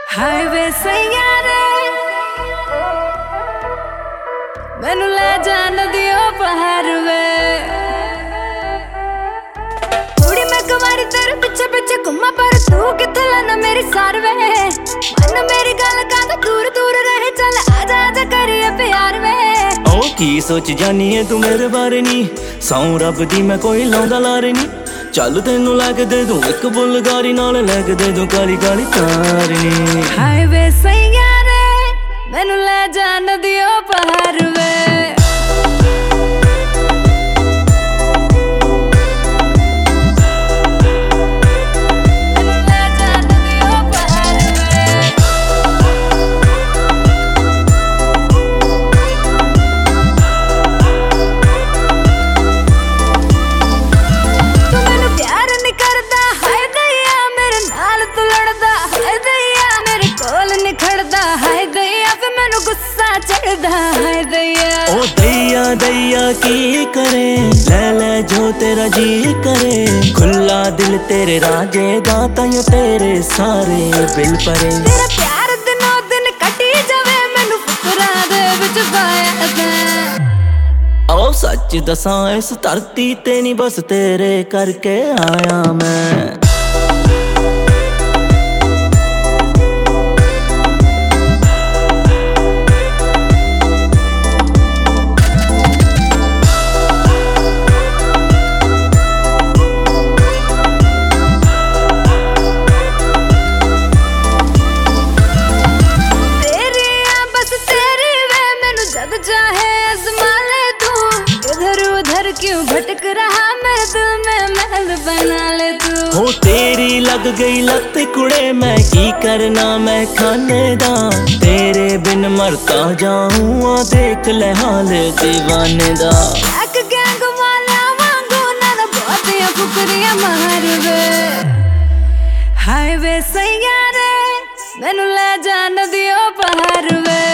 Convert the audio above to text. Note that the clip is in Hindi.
हाईवे सैयारे मैनू ले जा नदियों पहाड़ वे कुड़ी मैं कुमारी तेरे पीछे पीछे घुमा पर तू किथे लाना मेरी सार वे मन मेरी गल का तो दूर दूर रहे चल आजा आजा करिए प्यार वे ओ की सोच जानी है तू मेरे बारे नी सौ रब दी मैं कोई लाउंदा लारे नी चल तेनू लैके दे दूं एक बुलगारी नाल लैके दे दूं काली काली तारनी हाईवे सैयारे मैनू ले जा नदियों पहाड़ वे ओ दैया दैया की करे ले ले जो तेरा जी करे खुला दिल तेरे राजे गाता यूं तेरे सारे बिल परे तेरा प्यार दिनों दिन कटी जावे मैनू फुकरा दे विच पाया दे ओ सच दसां इस धरती ते नहीं बस तेरे करके आया मैं क्यों भटक रहा मेरे दिल में महल बना ले तू हो तेरी लग गई लत कुड़े मैं की करना मैं खाने दा तेरे बिन मरता जाऊं देख ले हाल दीवाने दा एक गैंग वाला वांगू ना बहुतियां फुकरियां मार वे हाईवे सैयारे मैनू ले जा नदियों पहाड़ वे